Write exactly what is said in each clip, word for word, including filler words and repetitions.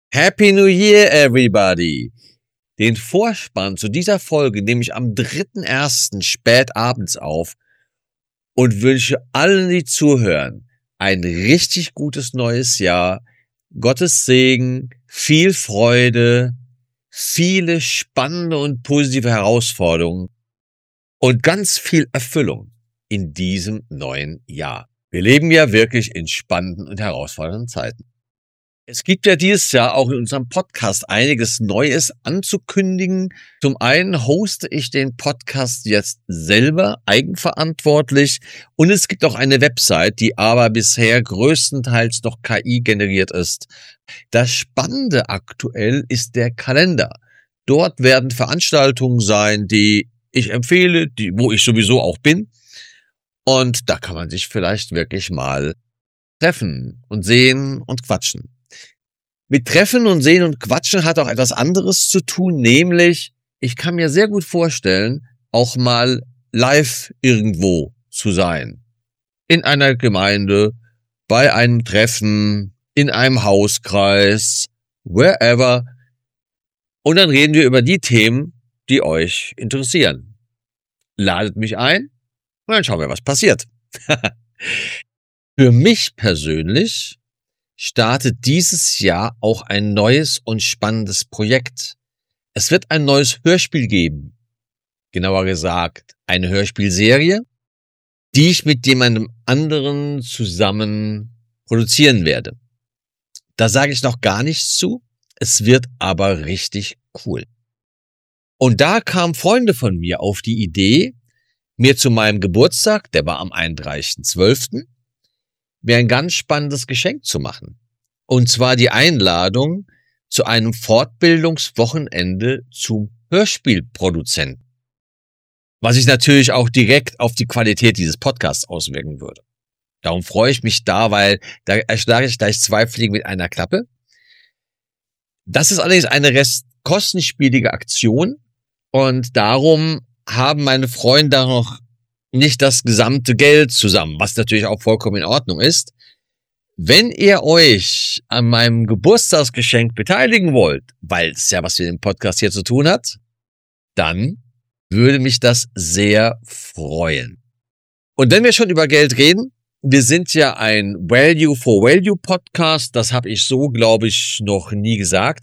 Happy New Year, everybody! Den Vorspann zu dieser Folge nehme ich am dritten ersten spät abends auf und wünsche allen, die zuhören, ein richtig gutes neues Jahr, Gottes Segen, viel Freude, viele spannende und positive Herausforderungen und ganz viel Erfüllung in diesem neuen Jahr. Wir leben ja wirklich in spannenden und herausfordernden Zeiten. Es gibt ja dieses Jahr auch in unserem Podcast einiges Neues anzukündigen. Zum einen hoste ich den Podcast jetzt selber eigenverantwortlich und es gibt auch eine Website, die aber bisher größtenteils noch K I generiert ist. Das Spannende aktuell ist der Kalender. Dort werden Veranstaltungen sein, die ich empfehle, die, wo ich sowieso auch bin. Und da kann man sich vielleicht wirklich mal treffen und sehen und quatschen. Mit Treffen und Sehen und Quatschen hat auch etwas anderes zu tun, nämlich, ich kann mir sehr gut vorstellen, auch mal live irgendwo zu sein. In einer Gemeinde, bei einem Treffen, in einem Hauskreis, wherever. Und dann reden wir über die Themen, die euch interessieren. Ladet mich ein und dann schauen wir, was passiert. Für mich persönlich startet dieses Jahr auch ein neues und spannendes Projekt. Es wird ein neues Hörspiel geben. Genauer gesagt, eine Hörspielserie, die ich mit jemandem anderen zusammen produzieren werde. Da sage ich noch gar nichts zu. Es wird aber richtig cool. Und da kamen Freunde von mir auf die Idee, mir zu meinem Geburtstag, der war am einunddreißigsten zwölften, mir ein ganz spannendes Geschenk zu machen. Und zwar die Einladung zu einem Fortbildungswochenende zum Hörspielproduzenten. Was sich natürlich auch direkt auf die Qualität dieses Podcasts auswirken würde. Darum freue ich mich da, weil da erschlage ich gleich zwei Fliegen mit einer Klappe. Das ist allerdings eine recht kostenspielige Aktion und darum haben meine Freunde da noch nicht das gesamte Geld zusammen, was natürlich auch vollkommen in Ordnung ist. Wenn ihr euch an meinem Geburtstagsgeschenk beteiligen wollt, weil es ja was mit dem Podcast hier zu tun hat, dann würde mich das sehr freuen. Und wenn wir schon über Geld reden, wir sind ja ein Value for Value Podcast, das habe ich so, glaube ich, noch nie gesagt.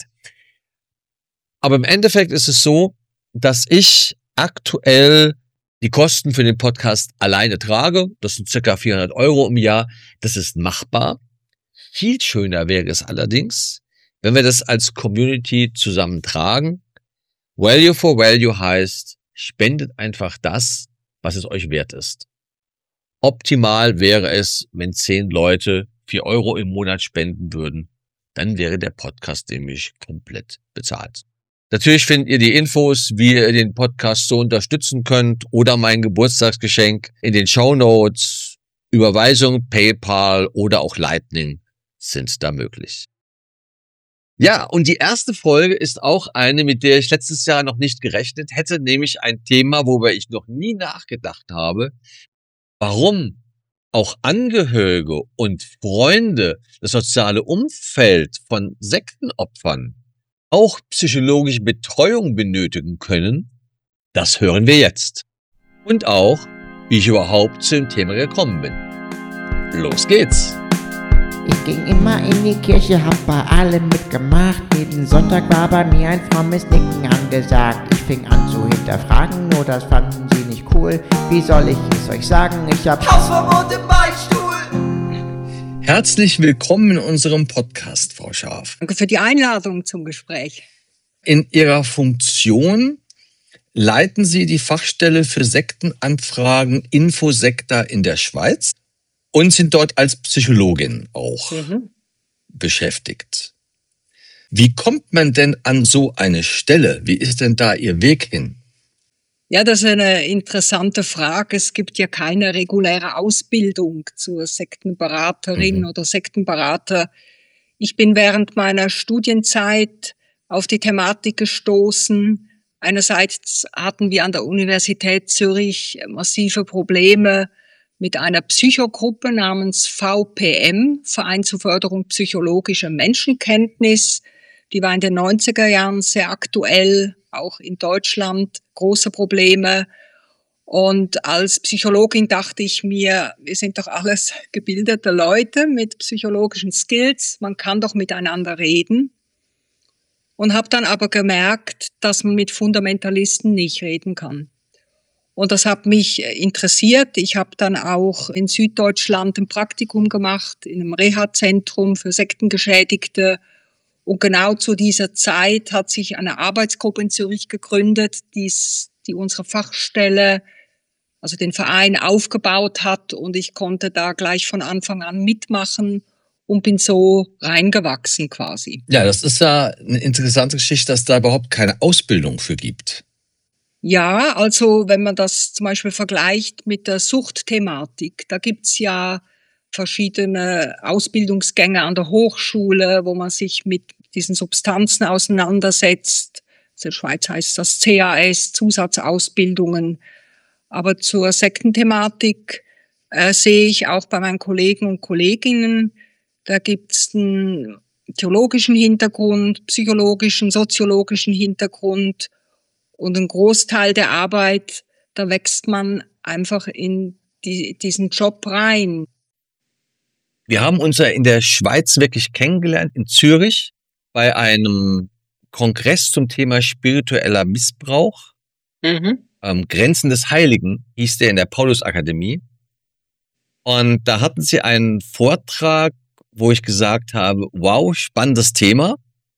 Aber im Endeffekt ist es so, dass ich aktuell die Kosten für den Podcast alleine trage. Das sind circa vierhundert Euro im Jahr. Das ist machbar. Viel schöner wäre es allerdings, wenn wir das als Community zusammen tragen. Value for Value heißt, spendet einfach das, was es euch wert ist. Optimal wäre es, wenn zehn Leute vier Euro im Monat spenden würden. Dann wäre der Podcast nämlich komplett bezahlt. Natürlich findet ihr die Infos, wie ihr den Podcast so unterstützen könnt oder mein Geburtstagsgeschenk in den Shownotes. Überweisung, PayPal oder auch Lightning sind da möglich. Ja, und die erste Folge ist auch eine, mit der ich letztes Jahr noch nicht gerechnet hätte, nämlich ein Thema, worüber ich noch nie nachgedacht habe, warum auch Angehörige und Freunde, das soziale Umfeld von Sektenopfern auch psychologische Betreuung benötigen können, das hören wir jetzt. Und auch, wie ich überhaupt zu dem Thema gekommen bin. Los geht's! Ich ging immer in die Kirche, hab bei allem mitgemacht. Jeden Sonntag war bei mir ein frommes Nicken angesagt. Ich fing an zu hinterfragen, nur das fanden sie nicht cool. Wie soll ich es euch sagen? Ich hab Hausverbot im Beichtstuhl! Herzlich willkommen in unserem Podcast, Frau Scharf. Danke für die Einladung zum Gespräch. In Ihrer Funktion leiten Sie die Fachstelle für Sektenanfragen Infosekta in der Schweiz und sind dort als Psychologin auch mhm. beschäftigt. Wie kommt man denn an so eine Stelle? Wie ist denn da Ihr Weg hin? Ja, das ist eine interessante Frage. Es gibt ja keine reguläre Ausbildung zur Sektenberaterin mhm. oder Sektenberater. Ich bin während meiner Studienzeit auf die Thematik gestoßen. Einerseits hatten wir an der Universität Zürich massive Probleme mit einer Psychogruppe namens V P M, Verein zur Förderung psychologischer Menschenkenntnis. Die war in den neunziger Jahren sehr aktuell, auch in Deutschland große Probleme. Und als Psychologin dachte ich mir, wir sind doch alles gebildete Leute mit psychologischen Skills, man kann doch miteinander reden. Und habe dann aber gemerkt, dass man mit Fundamentalisten nicht reden kann. Und das hat mich interessiert. Ich habe dann auch in Süddeutschland ein Praktikum gemacht, in einem Reha-Zentrum für Sektengeschädigte. Und genau zu dieser Zeit hat sich eine Arbeitsgruppe in Zürich gegründet, die's, die unsere Fachstelle, also den Verein, aufgebaut hat. Und ich konnte da gleich von Anfang an mitmachen und bin so reingewachsen quasi. Ja, das ist ja eine interessante Geschichte, dass da überhaupt keine Ausbildung für gibt. Ja, also wenn man das zum Beispiel vergleicht mit der Suchtthematik, da gibt's ja verschiedene Ausbildungsgänge an der Hochschule, wo man sich mit diesen Substanzen auseinandersetzt. In der Schweiz heißt das C A S, Zusatzausbildungen. Aber zur Sektenthematik äh, sehe ich auch bei meinen Kollegen und Kolleginnen, da gibt's einen theologischen Hintergrund, psychologischen, soziologischen Hintergrund. Und ein Großteil der Arbeit, da wächst man einfach in die, diesen Job rein. Wir haben uns ja in der Schweiz wirklich kennengelernt, in Zürich, bei einem Kongress zum Thema spiritueller Missbrauch. Mhm. Ähm, Grenzen des Heiligen hieß der in der Paulusakademie. Und da hatten sie einen Vortrag, wo ich gesagt habe, wow, spannendes Thema.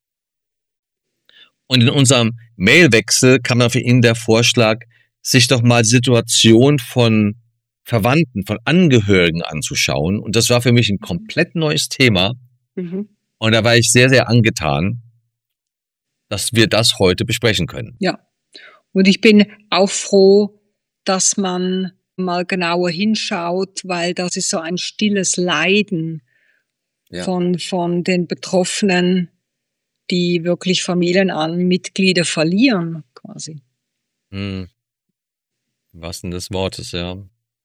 Und in unserem Mailwechsel kam dann für ihn der Vorschlag, sich doch mal die Situation von Verwandten, von Angehörigen anzuschauen. Und das war für mich ein komplett neues Thema. Mhm. Und da war ich sehr, sehr angetan, dass wir das heute besprechen können. Ja, und ich bin auch froh, dass man mal genauer hinschaut, weil das ist so ein stilles Leiden ja. von, von den Betroffenen, die wirklich Familienmitglieder verlieren, quasi. Hm. Was denn des Wortes, ja.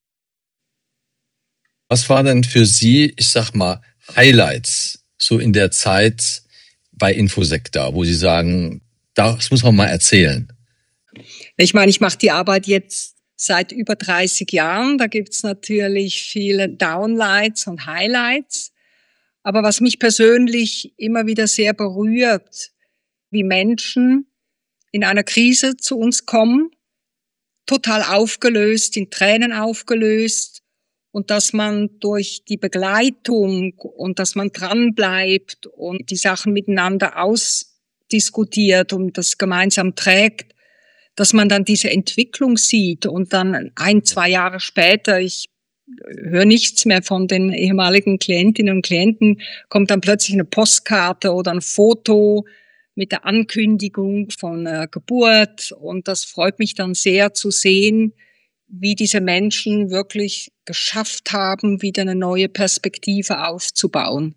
Was war denn für Sie, ich sag mal, Highlights so in der Zeit bei Infosec da, wo Sie sagen, das muss man mal erzählen? Ich meine, ich mache die Arbeit jetzt seit über dreißig Jahren. Da gibt's natürlich viele Downlights und Highlights. Aber was mich persönlich immer wieder sehr berührt, wie Menschen in einer Krise zu uns kommen, total aufgelöst, in Tränen aufgelöst, und dass man durch die Begleitung und dass man dranbleibt und die Sachen miteinander ausdiskutiert und das gemeinsam trägt, dass man dann diese Entwicklung sieht und dann ein, zwei Jahre später, ich höre nichts mehr von den ehemaligen Klientinnen und Klienten, kommt dann plötzlich eine Postkarte oder ein Foto mit der Ankündigung von äh, Geburt. Und das freut mich dann sehr zu sehen, wie diese Menschen wirklich geschafft haben, wieder eine neue Perspektive aufzubauen.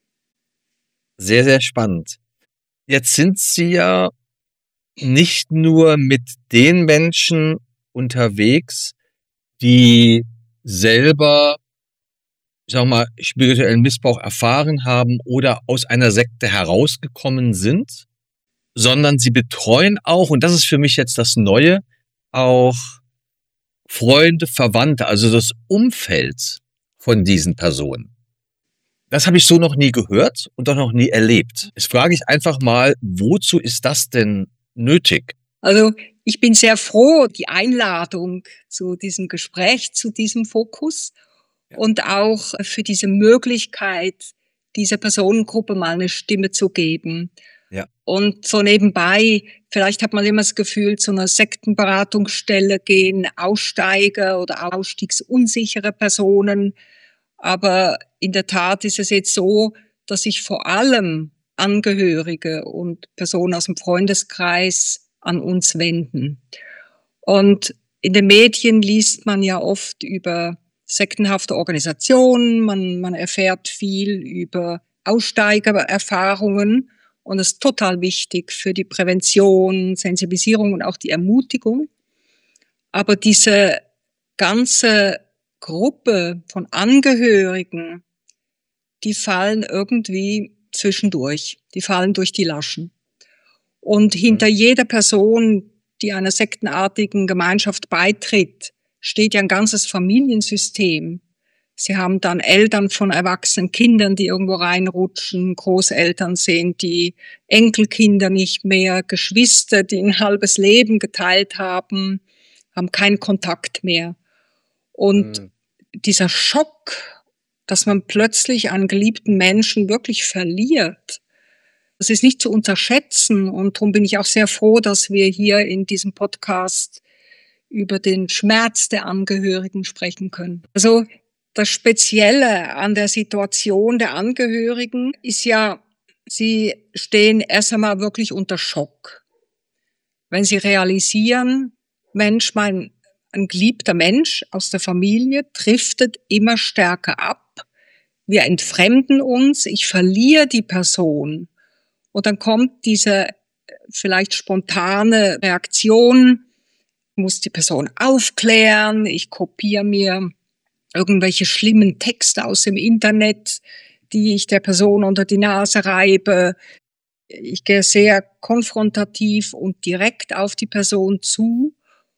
Sehr, sehr spannend. Jetzt sind Sie ja nicht nur mit den Menschen unterwegs, die selber, ich sag mal, spirituellen Missbrauch erfahren haben oder aus einer Sekte herausgekommen sind, sondern Sie betreuen auch, und das ist für mich jetzt das Neue, auch Freunde, Verwandte, also das Umfeld von diesen Personen. Das habe ich so noch nie gehört und auch noch nie erlebt. Jetzt frage ich einfach mal, wozu ist das denn nötig? Also ich bin sehr froh, die Einladung zu diesem Gespräch, zu diesem Fokus ja. und auch für diese Möglichkeit, dieser Personengruppe mal eine Stimme zu geben. Ja. Und so nebenbei, vielleicht hat man immer das Gefühl, zu einer Sektenberatungsstelle gehen Aussteiger oder ausstiegsunsichere Personen. Aber in der Tat ist es jetzt so, dass sich vor allem Angehörige und Personen aus dem Freundeskreis an uns wenden. Und in den Medien liest man ja oft über sektenhafte Organisationen, man, man erfährt viel über Aussteigererfahrungen und das ist total wichtig für die Prävention, Sensibilisierung und auch die Ermutigung. Aber diese ganze Gruppe von Angehörigen, die fallen irgendwie zwischendurch. Die fallen durch die Laschen. Und hinter jeder Person, die einer sektenartigen Gemeinschaft beitritt, steht ja ein ganzes Familiensystem. Sie haben dann Eltern von erwachsenen Kindern, die irgendwo reinrutschen, Großeltern sind, die Enkelkinder nicht mehr, Geschwister, die ein halbes Leben geteilt haben, haben keinen Kontakt mehr. Und mhm. dieser Schock, dass man plötzlich einen geliebten Menschen wirklich verliert, das ist nicht zu unterschätzen. Und darum bin ich auch sehr froh, dass wir hier in diesem Podcast über den Schmerz der Angehörigen sprechen können. Also das Spezielle an der Situation der Angehörigen ist ja, sie stehen erst einmal wirklich unter Schock. Wenn sie realisieren, Mensch, mein ein geliebter Mensch aus der Familie driftet immer stärker ab. Wir entfremden uns, ich verliere die Person. Und dann kommt diese vielleicht spontane Reaktion, ich muss die Person aufklären, ich kopiere mir irgendwelche schlimmen Texte aus dem Internet, die ich der Person unter die Nase reibe. Ich gehe sehr konfrontativ und direkt auf die Person zu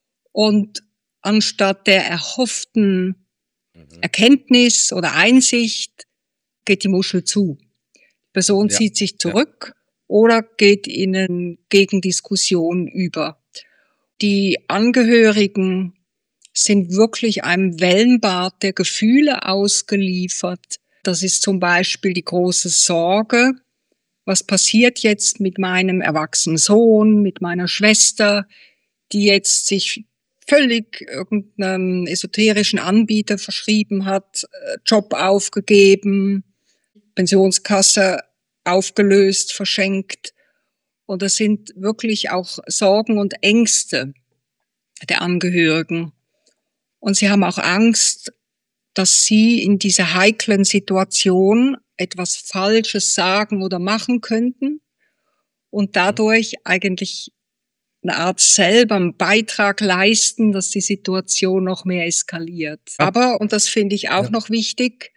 und anstatt der erhofften Erkenntnis oder Einsicht geht die Muschel zu. Die Person ja. zieht sich zurück ja. oder geht in eine Gegendiskussion über. Die Angehörigen sind wirklich einem Wellenbad der Gefühle ausgeliefert. Das ist zum Beispiel die große Sorge, was passiert jetzt mit meinem erwachsenen Sohn, mit meiner Schwester, die jetzt sich völlig irgendeinem esoterischen Anbieter verschrieben hat, Job aufgegeben, Pensionskasse aufgelöst, verschenkt. Und das sind wirklich auch Sorgen und Ängste der Angehörigen. Und sie haben auch Angst, dass sie in dieser heiklen Situation etwas Falsches sagen oder machen könnten und dadurch eigentlich eine Art selber einen Beitrag leisten, dass die Situation noch mehr eskaliert. Aber, und das finde ich auch ja. noch wichtig,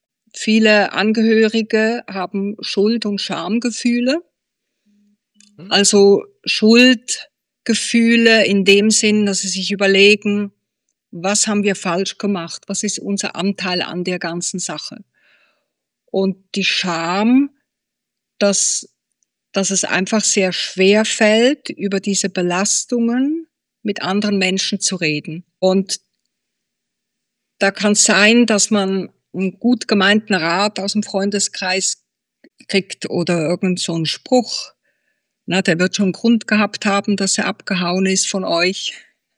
viele Angehörige haben Schuld- und Schamgefühle. Also Schuldgefühle in dem Sinn, dass sie sich überlegen, was haben wir falsch gemacht? Was ist unser Anteil an der ganzen Sache? Und die Scham, dass dass es einfach sehr schwer fällt, über diese Belastungen mit anderen Menschen zu reden. Und da kann es sein, dass man einen gut gemeinten Rat aus dem Freundeskreis kriegt oder irgend so einen Spruch. Na, der wird schon einen Grund gehabt haben, dass er abgehauen ist von euch.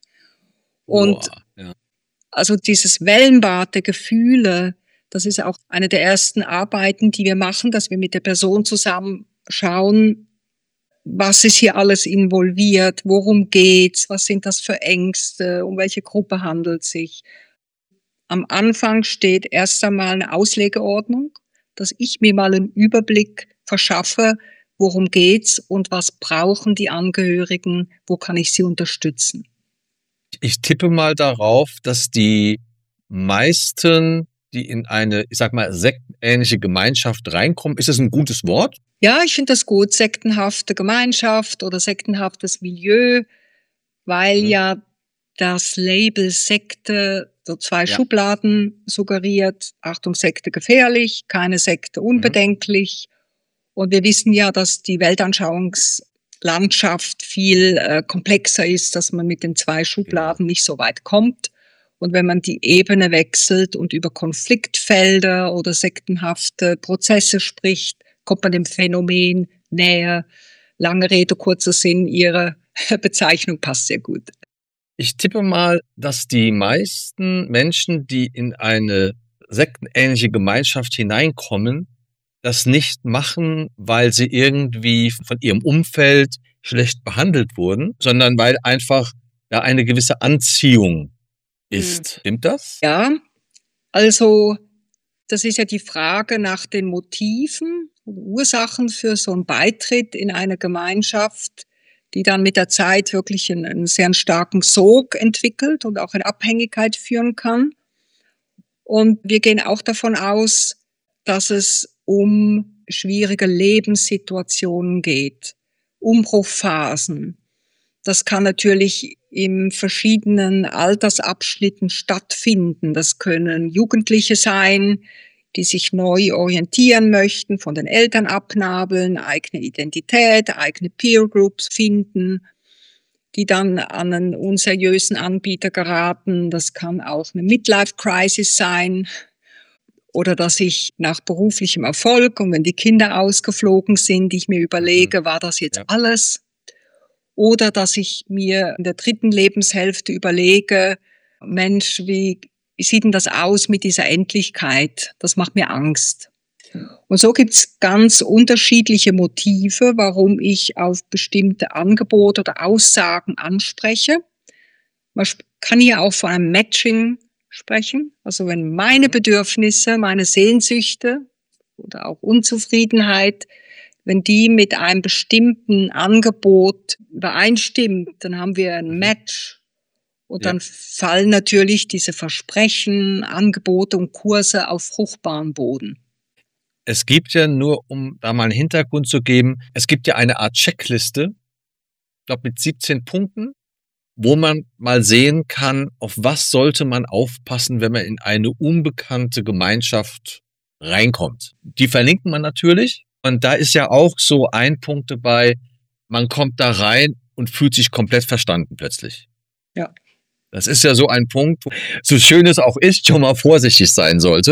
Und Boah, ja. also dieses Wellenbad der Gefühle, das ist auch eine der ersten Arbeiten, die wir machen, dass wir mit der Person zusammen schauen, was ist hier alles involviert, worum geht's, was sind das für Ängste, um welche Gruppe handelt es sich. Am Anfang steht erst einmal eine Auslegeordnung, dass ich mir mal einen Überblick verschaffe, worum geht's und was brauchen die Angehörigen, wo kann ich sie unterstützen. Ich tippe mal darauf, dass die meisten, die in eine, ich sag mal, sektenähnliche Gemeinschaft reinkommen, ist das ein gutes Wort? Ja, ich finde das gut, sektenhafte Gemeinschaft oder sektenhaftes Milieu, weil mhm. ja das Label Sekte so zwei ja. Schubladen suggeriert. Achtung, Sekte gefährlich, keine Sekte unbedenklich. Mhm. Und wir wissen ja, dass die Weltanschauungslandschaft viel äh, komplexer ist, dass man mit den zwei Schubladen nicht so weit kommt. Und wenn man die Ebene wechselt und über Konfliktfelder oder sektenhafte Prozesse spricht, kommt man dem Phänomen näher. Lange Rede, kurzer Sinn, Ihre Bezeichnung passt sehr gut. Ich tippe mal, dass die meisten Menschen, die in eine sektenähnliche Gemeinschaft hineinkommen, das nicht machen, weil sie irgendwie von ihrem Umfeld schlecht behandelt wurden, sondern weil einfach ja eine gewisse Anziehung ist. Hm. Stimmt das? Ja, also das ist ja die Frage nach den Motiven und Ursachen für so einen Beitritt in eine Gemeinschaft, die dann mit der Zeit wirklich einen, einen sehr starken Sog entwickelt und auch in Abhängigkeit führen kann. Und wir gehen auch davon aus, dass es um schwierige Lebenssituationen geht, Umbruchphasen. Das kann natürlich in verschiedenen Altersabschnitten stattfinden. Das können Jugendliche sein, die sich neu orientieren möchten, von den Eltern abnabeln, eigene Identität, eigene Peer Groups finden, die dann an einen unseriösen Anbieter geraten. Das kann auch eine Midlife-Crisis sein. Oder dass ich nach beruflichem Erfolg und wenn die Kinder ausgeflogen sind, ich mir überlege, war das jetzt Ja. alles? Oder dass ich mir in der dritten Lebenshälfte überlege, Mensch, wie sieht denn das aus mit dieser Endlichkeit? Das macht mir Angst. Und so gibt's ganz unterschiedliche Motive, warum ich auf bestimmte Angebote oder Aussagen anspreche. Man kann hier auch von einem Matching sprechen. Also wenn meine Bedürfnisse, meine Sehnsüchte oder auch Unzufriedenheit, wenn die mit einem bestimmten Angebot übereinstimmt, dann haben wir ein Match. Und Ja. dann fallen natürlich diese Versprechen, Angebote und Kurse auf fruchtbaren Boden. Es gibt ja nur, um da mal einen Hintergrund zu geben, es gibt ja eine Art Checkliste, ich glaube mit siebzehn Punkten, wo man mal sehen kann, auf was sollte man aufpassen, wenn man in eine unbekannte Gemeinschaft reinkommt. Die verlinkt man natürlich. Und da ist ja auch so ein Punkt dabei, man kommt da rein und fühlt sich komplett verstanden plötzlich. Ja. Das ist ja so ein Punkt, wo, so schön es auch ist, schon mal vorsichtig sein sollte.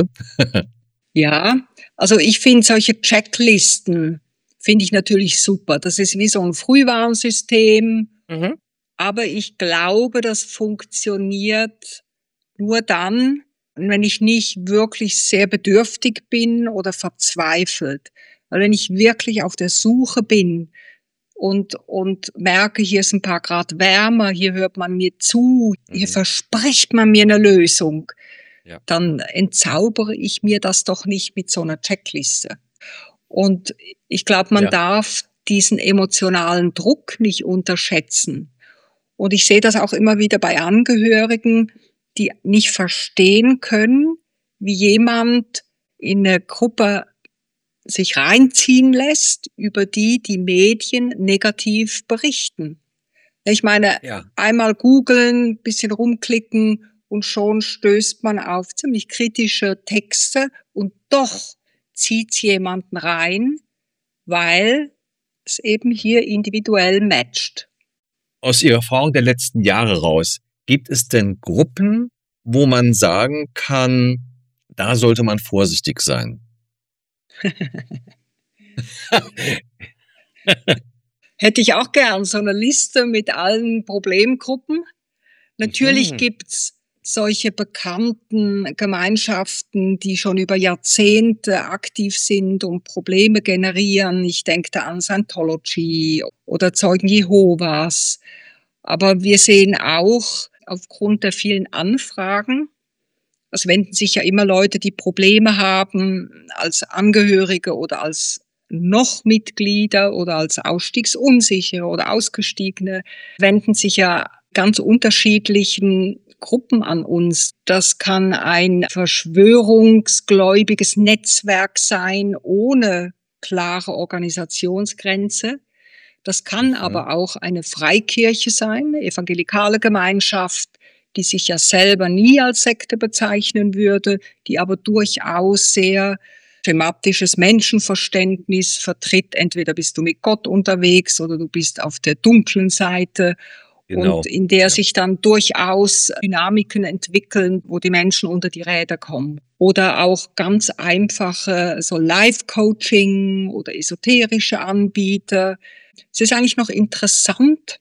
Ja, also ich finde solche Checklisten, finde ich natürlich super. Das ist wie so ein Frühwarnsystem. Mhm. Aber ich glaube, das funktioniert nur dann, wenn ich nicht wirklich sehr bedürftig bin oder verzweifelt. Weil wenn ich wirklich auf der Suche bin und, und merke, hier ist ein paar Grad wärmer, hier hört man mir zu, hier Mhm. verspricht man mir eine Lösung, Ja. dann entzaubere ich mir das doch nicht mit so einer Checkliste. Und ich glaube, man Ja. darf diesen emotionalen Druck nicht unterschätzen. Und ich sehe das auch immer wieder bei Angehörigen, die nicht verstehen können, wie jemand in eine Gruppe sich reinziehen lässt, über die die Medien negativ berichten. Ich meine, Ja. einmal googeln, bisschen rumklicken und schon stößt man auf ziemlich kritische Texte und doch zieht's jemanden rein, weil es eben hier individuell matcht. Aus Ihrer Erfahrung der letzten Jahre raus, gibt es denn Gruppen, wo man sagen kann, da sollte man vorsichtig sein? Hätte ich auch gern so eine Liste mit allen Problemgruppen. Natürlich Mhm. gibt's solche bekannten Gemeinschaften, die schon über Jahrzehnte aktiv sind und Probleme generieren. Ich denke da an Scientology oder Zeugen Jehovas. Aber wir sehen auch aufgrund der vielen Anfragen, es wenden sich ja immer Leute, die Probleme haben, als Angehörige oder als noch Mitglieder oder als Ausstiegsunsichere oder Ausgestiegene, wenden sich ja ganz unterschiedlichen Gruppen an uns. Das kann ein verschwörungsgläubiges Netzwerk sein, ohne klare Organisationsgrenze. Das kann Mhm. aber auch eine Freikirche sein, eine evangelikale Gemeinschaft, die sich ja selber nie als Sekte bezeichnen würde, die aber durchaus sehr schematisches Menschenverständnis vertritt. Entweder bist du mit Gott unterwegs oder du bist auf der dunklen Seite. Genau. Und in der Ja. sich dann durchaus Dynamiken entwickeln, wo die Menschen unter die Räder kommen. Oder auch ganz einfache so Life-Coaching oder esoterische Anbieter. Es ist eigentlich noch interessant,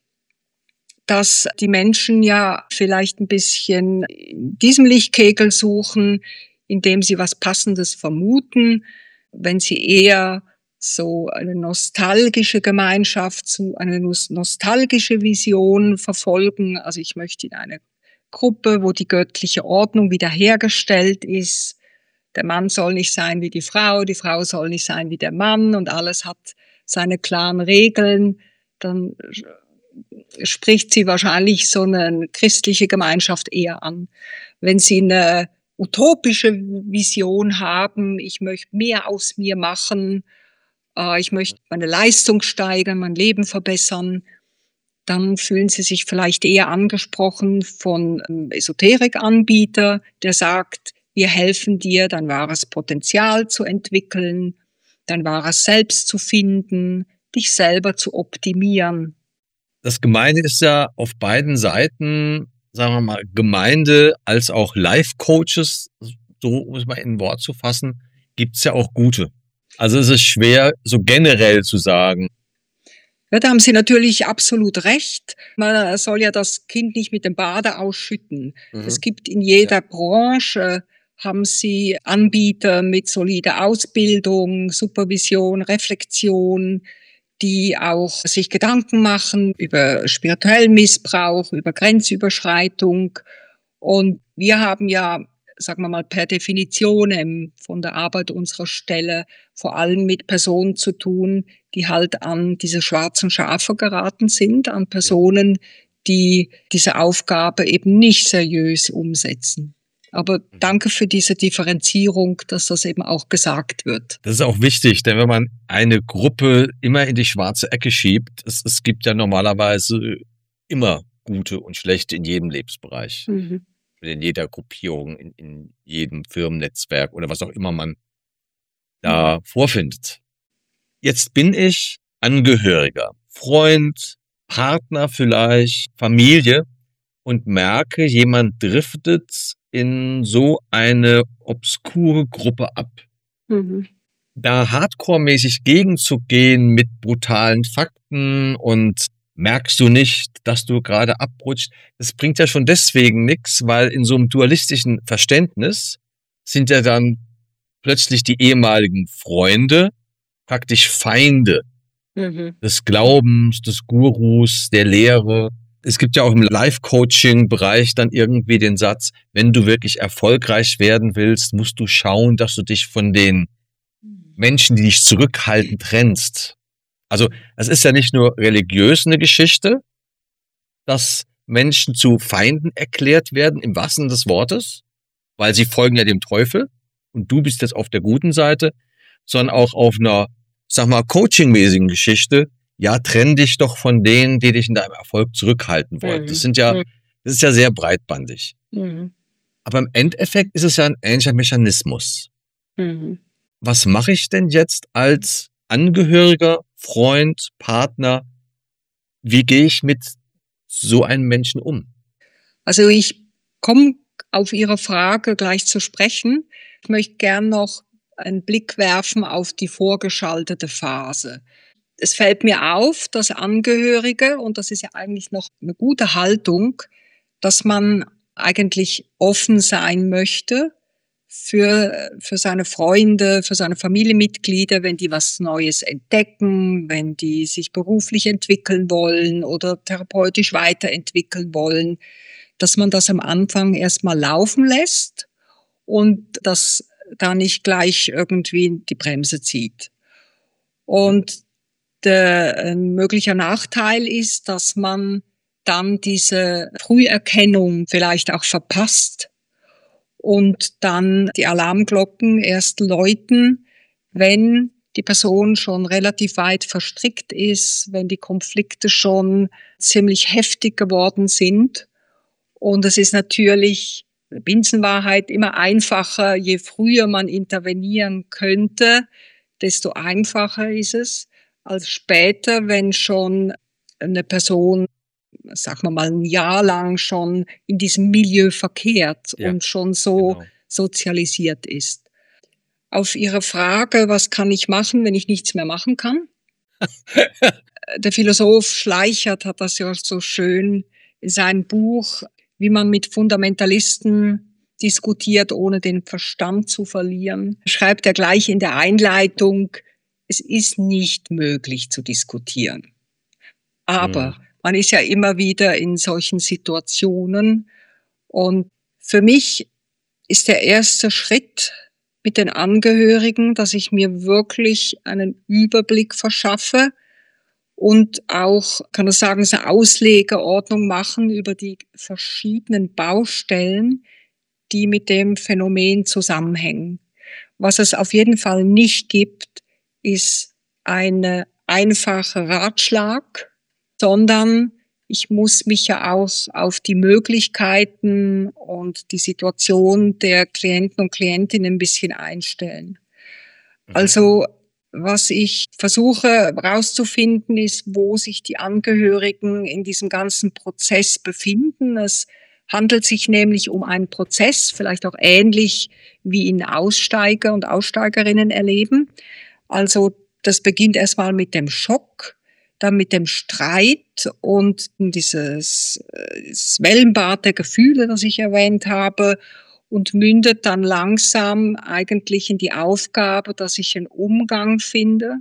dass die Menschen ja vielleicht ein bisschen in diesem Lichtkegel suchen, indem sie was Passendes vermuten, wenn sie eher so eine nostalgische Gemeinschaft, so eine nos- nostalgische Vision verfolgen. Also ich möchte in eine Gruppe, wo die göttliche Ordnung wiederhergestellt ist. Der Mann soll nicht sein wie die Frau, die Frau soll nicht sein wie der Mann und alles hat seine klaren Regeln. Dann spricht sie wahrscheinlich so eine christliche Gemeinschaft eher an. Wenn sie eine utopische Vision haben, ich möchte mehr aus mir machen äh, ich möchte meine Leistung steigern, mein Leben verbessern, dann fühlen sie sich vielleicht eher angesprochen von einem Esoterikanbieter, der sagt, wir helfen dir, dein wahres Potenzial zu entwickeln, dein wahres Selbst zu finden, dich selber zu optimieren. Das Gemeine ist ja auf beiden Seiten, sagen wir mal, Gemeinde als auch Life-Coaches, so um es mal in ein Wort zu fassen, gibt's ja auch gute. Also es ist schwer, so generell zu sagen. Ja, da haben Sie natürlich absolut recht. Man soll ja das Kind nicht mit dem Bade ausschütten. Mhm. Es gibt in jeder ja. Branche, haben Sie Anbieter mit solider Ausbildung, Supervision, Reflexion, die auch sich Gedanken machen über spirituellen Missbrauch, über Grenzüberschreitung. Und wir haben ja, sagen wir mal, per Definition von der Arbeit unserer Stelle vor allem mit Personen zu tun, die halt an diese schwarzen Schafe geraten sind, an Personen, die diese Aufgabe eben nicht seriös umsetzen. Aber danke für diese Differenzierung, dass das eben auch gesagt wird. Das ist auch wichtig, denn wenn man eine Gruppe immer in die schwarze Ecke schiebt, es, es gibt ja normalerweise immer gute und schlechte in jedem Lebensbereich. Mhm. In jeder Gruppierung, in, in jedem Firmennetzwerk oder was auch immer man da mhm. vorfindet. Jetzt bin ich Angehöriger, Freund, Partner vielleicht, Familie und merke, jemand driftet in so eine obskure Gruppe ab. Mhm. Da hardcore-mäßig gegenzugehen mit brutalen Fakten und merkst du nicht, dass du gerade abrutscht, das bringt ja schon deswegen nichts, weil in so einem dualistischen Verständnis sind ja dann plötzlich die ehemaligen Freunde praktisch Feinde mhm. des Glaubens, des Gurus, der Lehre. Es gibt ja auch im Life-Coaching-Bereich dann irgendwie den Satz, wenn du wirklich erfolgreich werden willst, musst du schauen, dass du dich von den Menschen, die dich zurückhalten, trennst. Also es ist ja nicht nur religiös eine Geschichte, dass Menschen zu Feinden erklärt werden, im wahrsten Sinne des Wortes, weil sie folgen ja dem Teufel und du bist jetzt auf der guten Seite, sondern auch auf einer, sag mal, coachingmäßigen Geschichte. Ja, trenn dich doch von denen, die dich in deinem Erfolg zurückhalten wollen. Mhm. Das sind ja, das ist ja sehr breitbandig. Mhm. Aber im Endeffekt ist es ja ein ähnlicher Mechanismus. Mhm. Was mache ich denn jetzt als Angehöriger, Freund, Partner? Wie gehe ich mit so einem Menschen um? Also ich komme auf Ihre Frage gleich zu sprechen. Ich möchte gern noch einen Blick werfen auf die vorgeschaltete Phase. Es fällt mir auf, dass Angehörige, und das ist ja eigentlich noch eine gute Haltung, dass man eigentlich offen sein möchte für, für seine Freunde, für seine Familienmitglieder, wenn die was Neues entdecken, wenn die sich beruflich entwickeln wollen oder therapeutisch weiterentwickeln wollen, dass man das am Anfang erstmal laufen lässt und das da nicht gleich irgendwie die Bremse zieht. Und der, ein möglicher Nachteil ist, dass man dann diese Früherkennung vielleicht auch verpasst und dann die Alarmglocken erst läuten, wenn die Person schon relativ weit verstrickt ist, wenn die Konflikte schon ziemlich heftig geworden sind. Und es ist natürlich, Binsenwahrheit, immer einfacher, je früher man intervenieren könnte, desto einfacher ist es, als später, wenn schon eine Person, sagen wir mal, ein Jahr lang schon in diesem Milieu verkehrt ja, und schon so genau. sozialisiert ist. Auf Ihre Frage, was kann ich machen, wenn ich nichts mehr machen kann? Der Philosoph Schleichert hat das ja so schön in seinem Buch, wie man mit Fundamentalisten diskutiert, ohne den Verstand zu verlieren. Schreibt er gleich in der Einleitung, es ist nicht möglich zu diskutieren. Aber mhm. man ist ja immer wieder in solchen Situationen. Und für mich ist der erste Schritt mit den Angehörigen, dass ich mir wirklich einen Überblick verschaffe und auch, kann ich sagen, so eine Auslegeordnung machen über die verschiedenen Baustellen, die mit dem Phänomen zusammenhängen. Was es auf jeden Fall nicht gibt, ist ein einfacher Ratschlag, sondern ich muss mich ja auch auf die Möglichkeiten und die Situation der Klienten und Klientinnen ein bisschen einstellen. Mhm. Also was ich versuche herauszufinden, ist, wo sich die Angehörigen in diesem ganzen Prozess befinden. Es handelt sich nämlich um einen Prozess, vielleicht auch ähnlich wie ihn Aussteiger und Aussteigerinnen erleben. Also das beginnt erstmal mit dem Schock, dann mit dem Streit und dieses, dieses Wellenbad der Gefühle, das ich erwähnt habe, und mündet dann langsam eigentlich in die Aufgabe, dass ich einen Umgang finde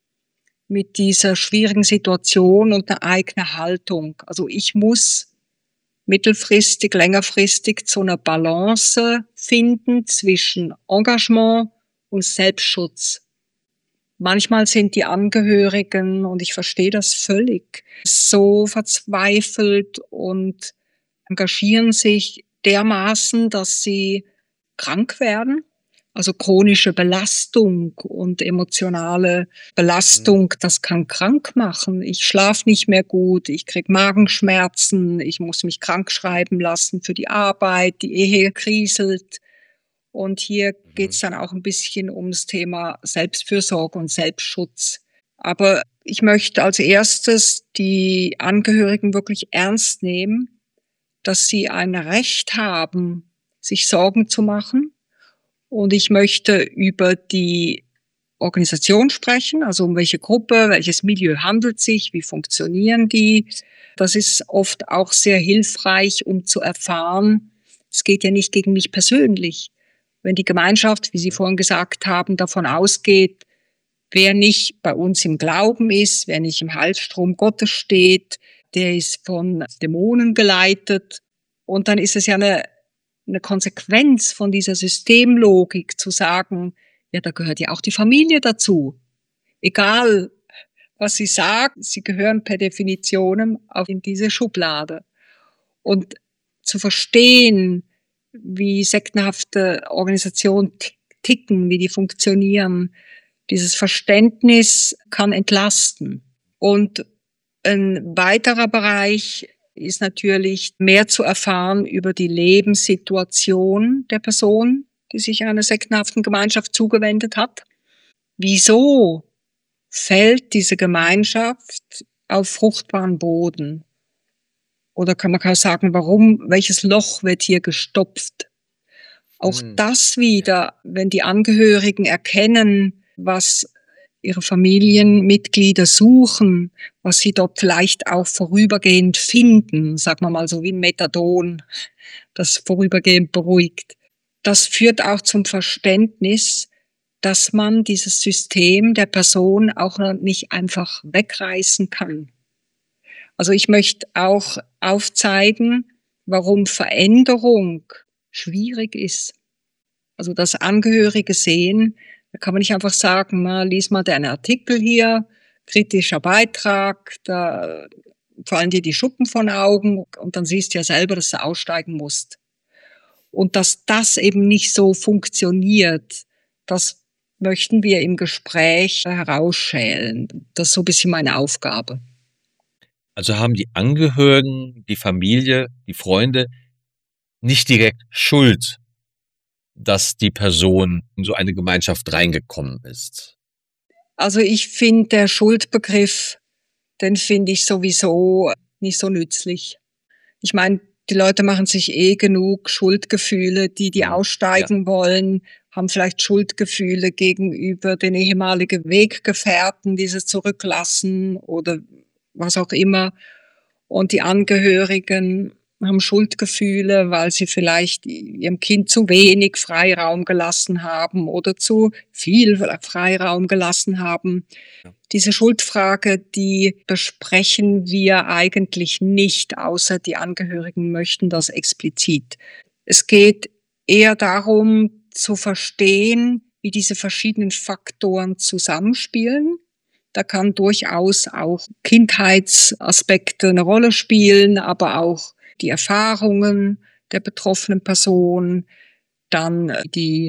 mit dieser schwierigen Situation und eine eigene Haltung. Also ich muss mittelfristig, längerfristig zu einer Balance finden zwischen Engagement und Selbstschutz. Manchmal sind die Angehörigen, und ich verstehe das völlig, so verzweifelt und engagieren sich dermaßen, dass sie krank werden. Also chronische Belastung und emotionale Belastung, das kann krank machen. Ich schlafe nicht mehr gut, ich kriege Magenschmerzen, ich muss mich krank schreiben lassen für die Arbeit, die Ehe kriselt. Und hier geht's dann auch ein bisschen ums Thema Selbstfürsorge und Selbstschutz. Aber ich möchte als erstes die Angehörigen wirklich ernst nehmen, dass sie ein Recht haben, sich Sorgen zu machen. Und ich möchte über die Organisation sprechen, also um welche Gruppe, welches Milieu handelt sich, wie funktionieren die. Das ist oft auch sehr hilfreich, um zu erfahren, es geht ja nicht gegen mich persönlich. Wenn die Gemeinschaft, wie Sie vorhin gesagt haben, davon ausgeht, wer nicht bei uns im Glauben ist, wer nicht im Halsstrom Gottes steht, der ist von Dämonen geleitet. Und dann ist es ja eine, eine Konsequenz von dieser Systemlogik zu sagen, ja, da gehört ja auch die Familie dazu. Egal, was sie sagt, sie gehören per Definition auch in diese Schublade. Und zu verstehen, wie sektenhafte Organisationen ticken, wie die funktionieren, dieses Verständnis kann entlasten. Und ein weiterer Bereich ist natürlich mehr zu erfahren über die Lebenssituation der Person, die sich einer sektenhaften Gemeinschaft zugewendet hat. Wieso fällt diese Gemeinschaft auf fruchtbaren Boden? Oder kann man auch sagen, warum, welches Loch wird hier gestopft? Auch mhm. das wieder, wenn die Angehörigen erkennen, was ihre Familienmitglieder suchen, was sie dort vielleicht auch vorübergehend finden, sagen wir mal so wie ein Methadon, das vorübergehend beruhigt. Das führt auch zum Verständnis, dass man dieses System der Person auch nicht einfach wegreißen kann. Also ich möchte auch aufzeigen, warum Veränderung schwierig ist. Also dass Angehörige sehen, da kann man nicht einfach sagen, mal, lies mal deinen Artikel hier, kritischer Beitrag, da fallen dir die Schuppen von Augen und dann siehst du ja selber, dass du aussteigen musst. Und dass das eben nicht so funktioniert, das möchten wir im Gespräch herausschälen. Das ist so ein bisschen meine Aufgabe. Also haben die Angehörigen, die Familie, die Freunde nicht direkt Schuld, dass die Person in so eine Gemeinschaft reingekommen ist? Also ich finde, der Schuldbegriff, den finde ich sowieso nicht so nützlich. Ich meine, die Leute machen sich eh genug Schuldgefühle, die, die aussteigen ja. wollen, haben vielleicht Schuldgefühle gegenüber den ehemaligen Weggefährten, die sie zurücklassen oder was auch immer. Und die Angehörigen haben Schuldgefühle, weil sie vielleicht ihrem Kind zu wenig Freiraum gelassen haben oder zu viel Freiraum gelassen haben. Ja. Diese Schuldfrage, die besprechen wir eigentlich nicht, außer die Angehörigen möchten das explizit. Es geht eher darum, zu verstehen, wie diese verschiedenen Faktoren zusammenspielen. Da kann durchaus auch Kindheitsaspekte eine Rolle spielen, aber auch die Erfahrungen der betroffenen Person, dann die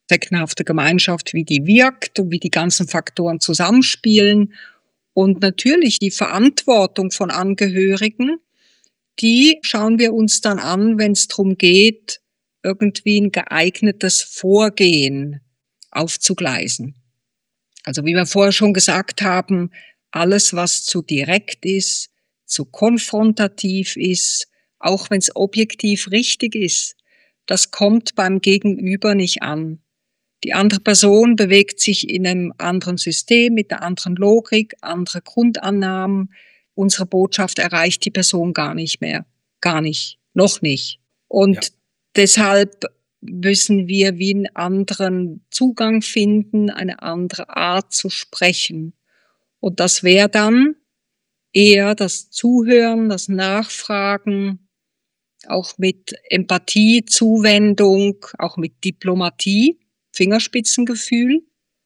sektenhafte Gemeinschaft, wie die wirkt und wie die ganzen Faktoren zusammenspielen. Und natürlich die Verantwortung von Angehörigen, die schauen wir uns dann an, wenn es darum geht, irgendwie ein geeignetes Vorgehen aufzugleisen. Also wie wir vorher schon gesagt haben, alles, was zu direkt ist, zu konfrontativ ist, auch wenn es objektiv richtig ist, das kommt beim Gegenüber nicht an. Die andere Person bewegt sich in einem anderen System, mit einer anderen Logik, andere Grundannahmen. Unsere Botschaft erreicht die Person gar nicht mehr. Gar nicht. Noch nicht. Und ja. Deshalb müssen wir wie einen anderen Zugang finden, eine andere Art zu sprechen. Und das wäre dann eher das Zuhören, das Nachfragen, auch mit Empathie, Zuwendung, auch mit Diplomatie, Fingerspitzengefühl.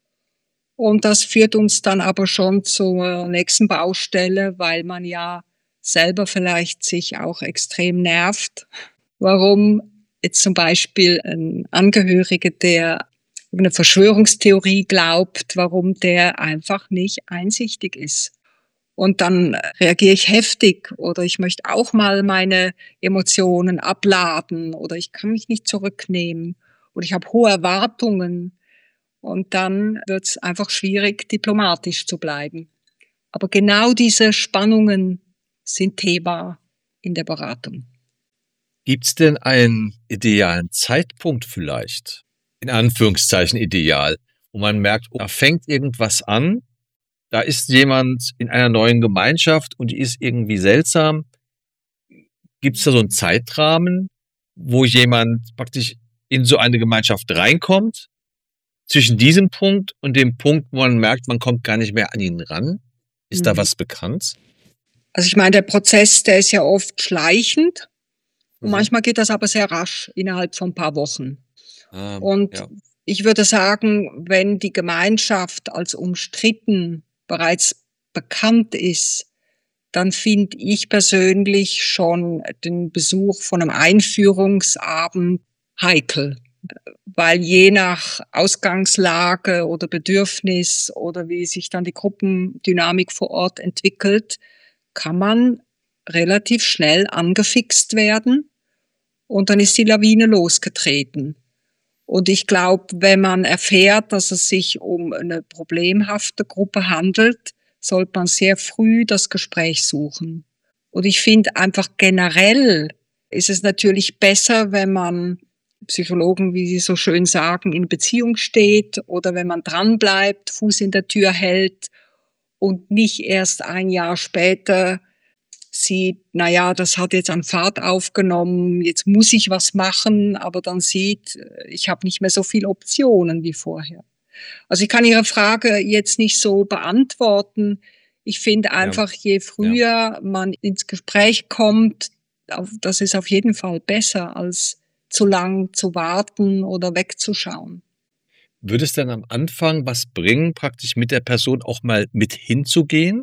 Und das führt uns dann aber schon zur nächsten Baustelle, weil man ja selber vielleicht sich auch extrem nervt. Warum jetzt zum Beispiel ein Angehöriger, der eine Verschwörungstheorie glaubt, warum der einfach nicht einsichtig ist. Und dann reagiere ich heftig oder ich möchte auch mal meine Emotionen abladen oder ich kann mich nicht zurücknehmen oder ich habe hohe Erwartungen und dann wird es einfach schwierig, diplomatisch zu bleiben. Aber genau diese Spannungen sind Thema in der Beratung. Gibt es denn einen idealen Zeitpunkt vielleicht, in Anführungszeichen ideal, wo man merkt, oh, da fängt irgendwas an, da ist jemand in einer neuen Gemeinschaft und die ist irgendwie seltsam. Gibt es da so einen Zeitrahmen, wo jemand praktisch in so eine Gemeinschaft reinkommt, zwischen diesem Punkt und dem Punkt, wo man merkt, man kommt gar nicht mehr an ihn ran? Ist mhm. da was bekannt? Also ich meine, der Prozess, der ist ja oft schleichend. Und manchmal geht das aber sehr rasch, innerhalb von ein paar Wochen. Ah, und ja. Ich würde sagen, wenn die Gemeinschaft als umstritten bereits bekannt ist, dann finde ich persönlich schon den Besuch von einem Einführungsabend heikel. Weil je nach Ausgangslage oder Bedürfnis oder wie sich dann die Gruppendynamik vor Ort entwickelt, kann man relativ schnell angefixt werden und dann ist die Lawine losgetreten. Und ich glaube, wenn man erfährt, dass es sich um eine problemhafte Gruppe handelt, sollte man sehr früh das Gespräch suchen. Und ich finde einfach generell ist es natürlich besser, wenn man Psychologen, wie sie so schön sagen, in Beziehung steht oder wenn man dranbleibt, Fuß in der Tür hält und nicht erst ein Jahr später sieht, na ja, das hat jetzt an Fahrt aufgenommen, jetzt muss ich was machen, aber dann sieht, ich habe nicht mehr so viele Optionen wie vorher. Also ich kann Ihre Frage jetzt nicht so beantworten. Ich finde einfach, ja. je früher ja. man ins Gespräch kommt, das ist auf jeden Fall besser, als zu lang zu warten oder wegzuschauen. Würde es denn am Anfang was bringen, praktisch mit der Person auch mal mit hinzugehen?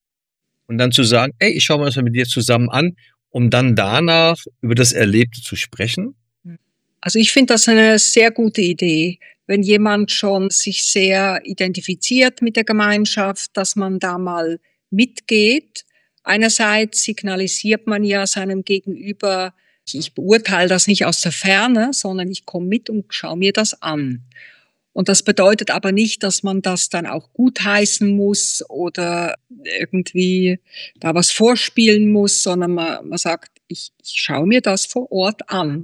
Und dann zu sagen, ey, ich schaue mir das mal mit dir zusammen an, um dann danach über das Erlebte zu sprechen? Also ich finde das eine sehr gute Idee, wenn jemand schon sich sehr identifiziert mit der Gemeinschaft, dass man da mal mitgeht. Einerseits signalisiert man ja seinem Gegenüber, ich beurteile das nicht aus der Ferne, sondern ich komme mit und schaue mir das an. Und das bedeutet aber nicht, dass man das dann auch gutheißen muss oder irgendwie da was vorspielen muss, sondern man, man sagt, ich, ich schaue mir das vor Ort an.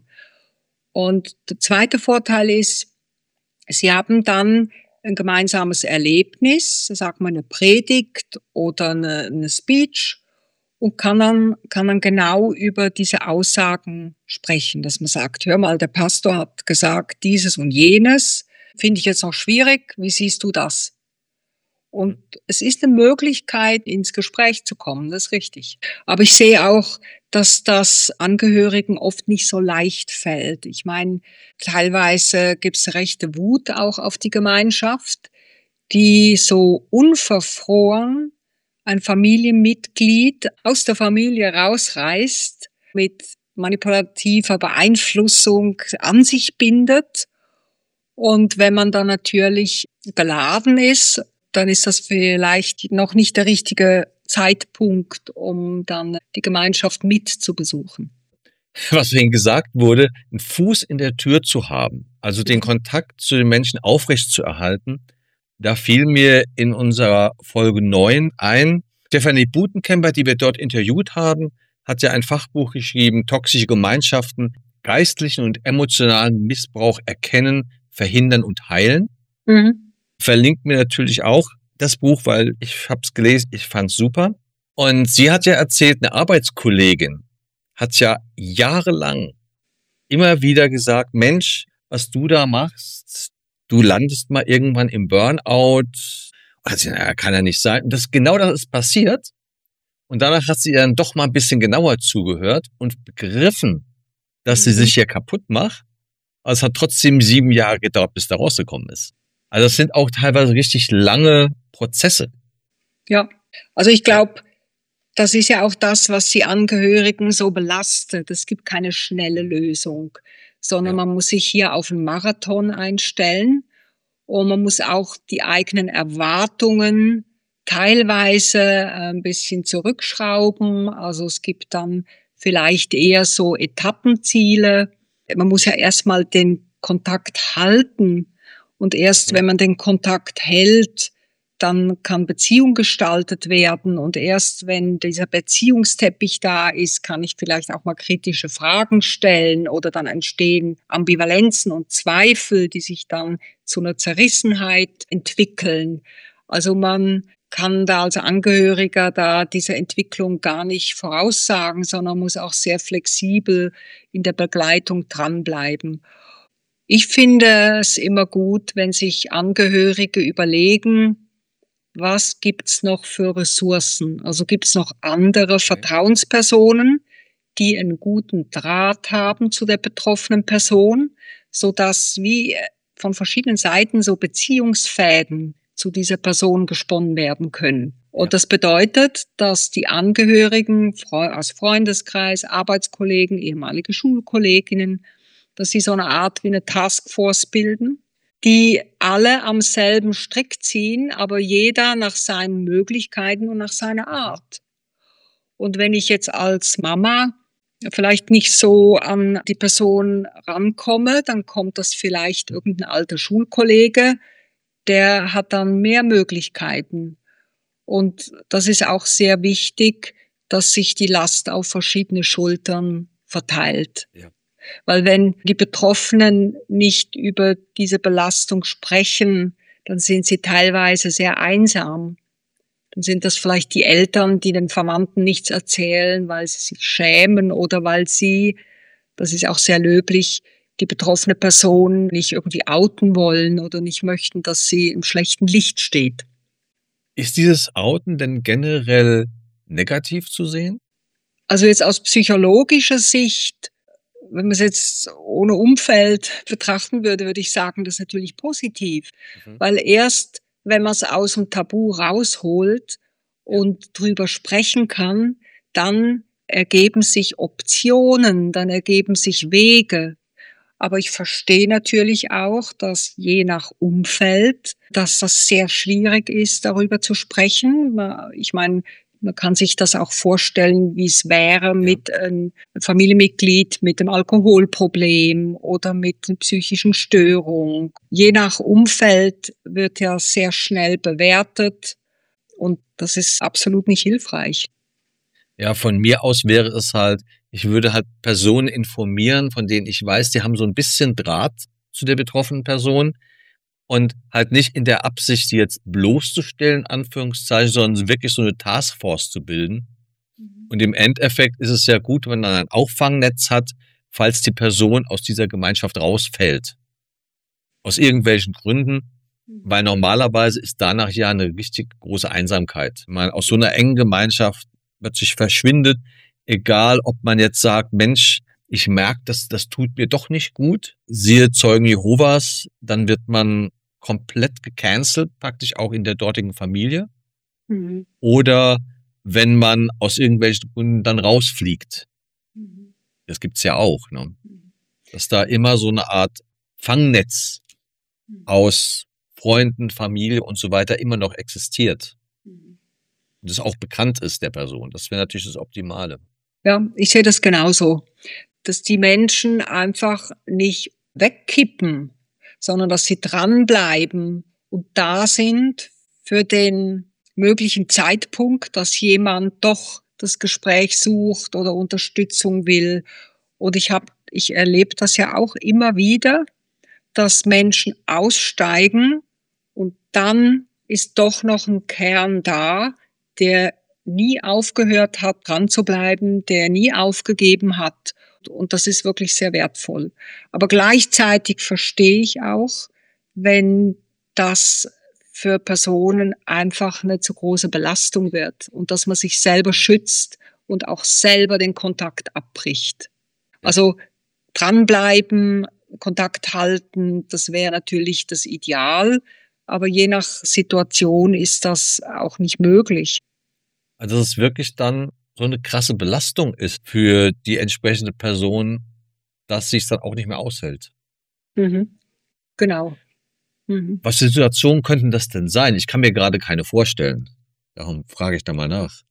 Und der zweite Vorteil ist, Sie haben dann ein gemeinsames Erlebnis, sagt man eine Predigt oder eine, eine Speech und kann dann, kann dann genau über diese Aussagen sprechen, dass man sagt, hör mal, der Pastor hat gesagt dieses und jenes, finde ich jetzt noch schwierig, wie siehst du das? Und es ist eine Möglichkeit, ins Gespräch zu kommen, das ist richtig. Aber ich sehe auch, dass das Angehörigen oft nicht so leicht fällt. Ich meine, teilweise gibt es rechte Wut auch auf die Gemeinschaft, die so unverfroren ein Familienmitglied aus der Familie rausreißt, mit manipulativer Beeinflussung an sich bindet. Und wenn man dann natürlich geladen ist, dann ist das vielleicht noch nicht der richtige Zeitpunkt, um dann die Gemeinschaft mit zu besuchen. Was vorhin gesagt wurde, einen Fuß in der Tür zu haben, also den Kontakt zu den Menschen aufrechtzuerhalten, da fiel mir in unserer Folge neun ein, Stefanie Butenkemper, die wir dort interviewt haben, hat ja ein Fachbuch geschrieben, Toxische Gemeinschaften, geistlichen und emotionalen Missbrauch erkennen, verhindern und heilen. Mhm. Verlinkt mir natürlich auch das Buch, weil ich habe es gelesen, ich fand es super. Und sie hat ja erzählt, eine Arbeitskollegin hat ja jahrelang immer wieder gesagt, Mensch, was du da machst, du landest mal irgendwann im Burnout. Und hat sie, naja, kann ja nicht sein. Und das, genau das ist passiert. Und danach hat sie dann doch mal ein bisschen genauer zugehört und begriffen, dass mhm. sie sich hier kaputt macht. Aber es hat trotzdem sieben Jahre gedauert, bis da rausgekommen ist. Also es sind auch teilweise richtig lange Prozesse. Ja, also ich glaube, das ist ja auch das, was die Angehörigen so belastet. Es gibt keine schnelle Lösung, sondern ja. man muss sich hier auf einen Marathon einstellen und man muss auch die eigenen Erwartungen teilweise ein bisschen zurückschrauben. Also es gibt dann vielleicht eher so Etappenziele. Man muss ja erstmal den Kontakt halten und erst wenn man den Kontakt hält, dann kann Beziehung gestaltet werden und erst wenn dieser Beziehungsteppich da ist, kann ich vielleicht auch mal kritische Fragen stellen oder dann entstehen Ambivalenzen und Zweifel, die sich dann zu einer Zerrissenheit entwickeln. Also man kann da als Angehöriger da diese Entwicklung gar nicht voraussagen, sondern muss auch sehr flexibel in der Begleitung dranbleiben. Ich finde es immer gut, wenn sich Angehörige überlegen, was gibt's noch für Ressourcen? Also gibt's noch andere Vertrauenspersonen, die einen guten Draht haben zu der betroffenen Person, so dass wie von verschiedenen Seiten so Beziehungsfäden zu dieser Person gesponnen werden können. Und das bedeutet, dass die Angehörigen aus Freundeskreis, Arbeitskollegen, ehemalige Schulkolleginnen, dass sie so eine Art wie eine Taskforce bilden, die alle am selben Strick ziehen, aber jeder nach seinen Möglichkeiten und nach seiner Art. Und wenn ich jetzt als Mama vielleicht nicht so an die Person rankomme, dann kommt das vielleicht irgendein alter Schulkollege, der hat dann mehr Möglichkeiten. Und das ist auch sehr wichtig, dass sich die Last auf verschiedene Schultern verteilt. Ja. Weil wenn die Betroffenen nicht über diese Belastung sprechen, dann sind sie teilweise sehr einsam. Dann sind das vielleicht die Eltern, die den Verwandten nichts erzählen, weil sie sich schämen oder weil sie, das ist auch sehr löblich, die betroffene Person nicht irgendwie outen wollen oder nicht möchten, dass sie im schlechten Licht steht. Ist dieses Outen denn generell negativ zu sehen? Also jetzt aus psychologischer Sicht, wenn man es jetzt ohne Umfeld betrachten würde, würde ich sagen, das ist natürlich positiv. Mhm. Weil erst, wenn man es aus dem Tabu rausholt und drüber sprechen kann, dann ergeben sich Optionen, dann ergeben sich Wege. Aber ich verstehe natürlich auch, dass je nach Umfeld, dass das sehr schwierig ist, darüber zu sprechen. Ich meine, man kann sich das auch vorstellen, wie es wäre ja. mit einem Familienmitglied mit einem Alkoholproblem oder mit einer psychischen Störung. Je nach Umfeld wird ja sehr schnell bewertet und das ist absolut nicht hilfreich. Ja, von mir aus wäre es halt, ich würde halt Personen informieren, von denen ich weiß, die haben so ein bisschen Draht zu der betroffenen Person. Und halt nicht in der Absicht, sie jetzt bloßzustellen, Anführungszeichen, sondern wirklich so eine Taskforce zu bilden. Mhm. Und im Endeffekt ist es ja gut, wenn man ein Auffangnetz hat, falls die Person aus dieser Gemeinschaft rausfällt. Aus irgendwelchen Gründen, mhm. weil normalerweise ist danach ja eine richtig große Einsamkeit. Wenn man aus so einer engen Gemeinschaft plötzlich verschwindet, egal ob man jetzt sagt, Mensch, ich merke, dass das tut mir doch nicht gut, siehe Zeugen Jehovas, dann wird man komplett gecancelt, praktisch auch in der dortigen Familie. Mhm. Oder wenn man aus irgendwelchen Gründen dann rausfliegt. Mhm. Das gibt's ja auch, ne? Dass da immer so eine Art Fangnetz aus Freunden, Familie und so weiter immer noch existiert. Und das auch bekannt ist der Person. Das wäre natürlich das Optimale. Ja, ich sehe das genauso. Dass die Menschen einfach nicht wegkippen, sondern dass sie dranbleiben und da sind für den möglichen Zeitpunkt, dass jemand doch das Gespräch sucht oder Unterstützung will. Und ich habe, ich erlebe das ja auch immer wieder, dass Menschen aussteigen und dann ist doch noch ein Kern da, der nie aufgehört hat, dran zu bleiben, der nie aufgegeben hat. Und das ist wirklich sehr wertvoll. Aber gleichzeitig verstehe ich auch, wenn das für Personen einfach eine zu große Belastung wird und dass man sich selber schützt und auch selber den Kontakt abbricht. Also dranbleiben, Kontakt halten, das wäre natürlich das Ideal, aber je nach Situation ist das auch nicht möglich. Also dass es wirklich dann so eine krasse Belastung ist für die entsprechende Person, dass sie es dann auch nicht mehr aushält. Mhm. Genau. Mhm. Was für Situationen könnten das denn sein? Ich kann mir gerade keine vorstellen. Darum frage ich da mal nach.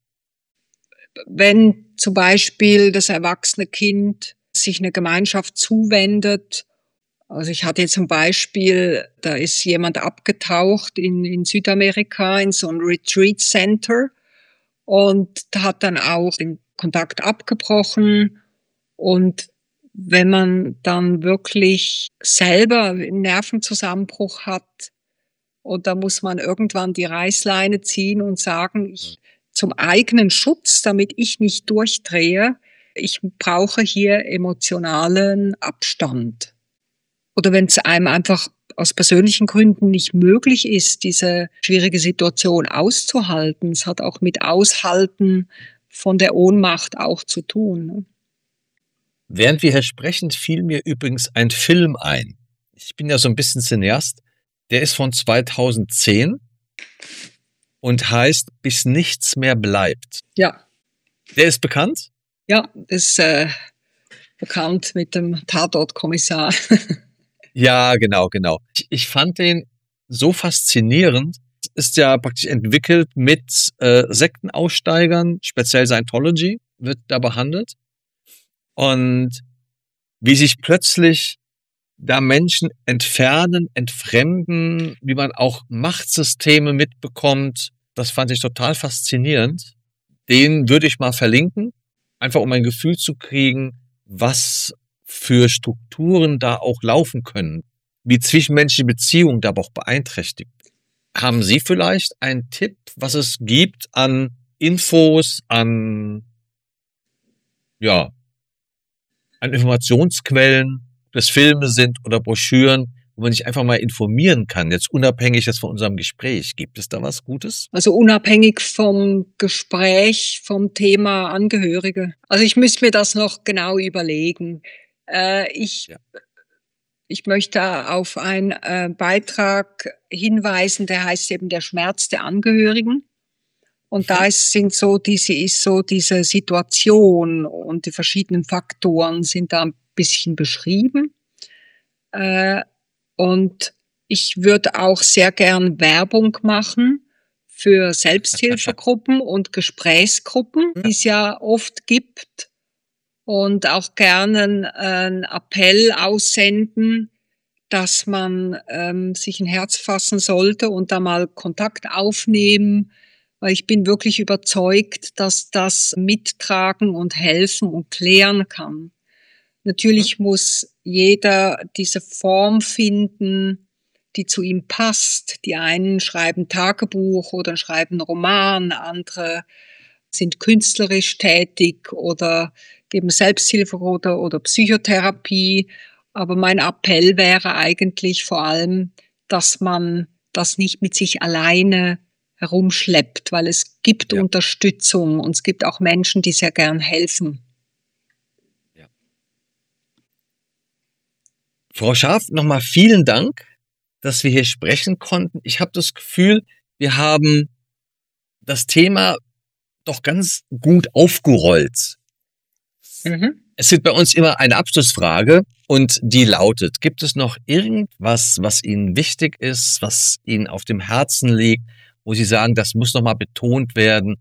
Wenn zum Beispiel das erwachsene Kind sich einer Gemeinschaft zuwendet, also ich hatte jetzt zum Beispiel, da ist jemand abgetaucht in, in Südamerika in so ein Retreat Center und hat dann auch den Kontakt abgebrochen. Und wenn man dann wirklich selber einen Nervenzusammenbruch hat, und da muss man irgendwann die Reißleine ziehen und sagen, ich, zum eigenen Schutz, damit ich nicht durchdrehe, ich brauche hier emotionalen Abstand. Oder wenn es einem einfach aus persönlichen Gründen nicht möglich ist, diese schwierige Situation auszuhalten. Es hat auch mit Aushalten von der Ohnmacht auch zu tun. Während wir hier sprechen, fiel mir übrigens ein Film ein. Ich bin ja so ein bisschen Cineast. Der ist von zweitausendzehn und heißt Bis nichts mehr bleibt. Ja. Der ist bekannt? Ja, ist äh, bekannt mit dem Tatortkommissar. Ja, genau, genau. Ich, ich fand den so faszinierend. Ist ja praktisch entwickelt mit äh, Sektenaussteigern, speziell Scientology wird da behandelt. Und wie sich plötzlich da Menschen entfernen, entfremden, wie man auch Machtsysteme mitbekommt, das fand ich total faszinierend. Den würde ich mal verlinken, einfach um ein Gefühl zu kriegen, was für Strukturen da auch laufen können, wie zwischenmenschliche Beziehungen da aber auch beeinträchtigt. Haben Sie vielleicht einen Tipp, was es gibt an Infos, an, ja, an Informationsquellen, ob das Filme sind oder Broschüren, wo man sich einfach mal informieren kann, jetzt unabhängig jetzt von unserem Gespräch. Gibt es da was Gutes? Also unabhängig vom Gespräch, vom Thema Angehörige. Also ich müsste mir das noch genau überlegen. Äh, ich, ja. ich möchte auf einen äh, Beitrag hinweisen, der heißt eben Der Schmerz der Angehörigen. Und da ist, sind so diese, ist so diese Situation und die verschiedenen Faktoren sind da ein bisschen beschrieben. Äh, und ich würde auch sehr gern Werbung machen für Selbsthilfegruppen und Gesprächsgruppen, die es ja oft gibt. Und auch gerne einen Appell aussenden, dass man ähm, sich ein Herz fassen sollte und da mal Kontakt aufnehmen, weil ich bin wirklich überzeugt, dass das mittragen und helfen und klären kann. Natürlich muss jeder diese Form finden, die zu ihm passt. Die einen schreiben Tagebuch oder schreiben Roman, andere sind künstlerisch tätig oder geben Selbsthilfe oder, oder Psychotherapie. Aber mein Appell wäre eigentlich vor allem, dass man das nicht mit sich alleine herumschleppt, weil es gibt ja. Unterstützung und es gibt auch Menschen, die sehr gern helfen. Ja. Frau Scharf, nochmal vielen Dank, dass wir hier sprechen konnten. Ich habe das Gefühl, wir haben das Thema doch ganz gut aufgerollt. Mhm. Es gibt bei uns immer eine Abschlussfrage und die lautet, gibt es noch irgendwas, was Ihnen wichtig ist, was Ihnen auf dem Herzen liegt, wo Sie sagen, das muss nochmal betont werden?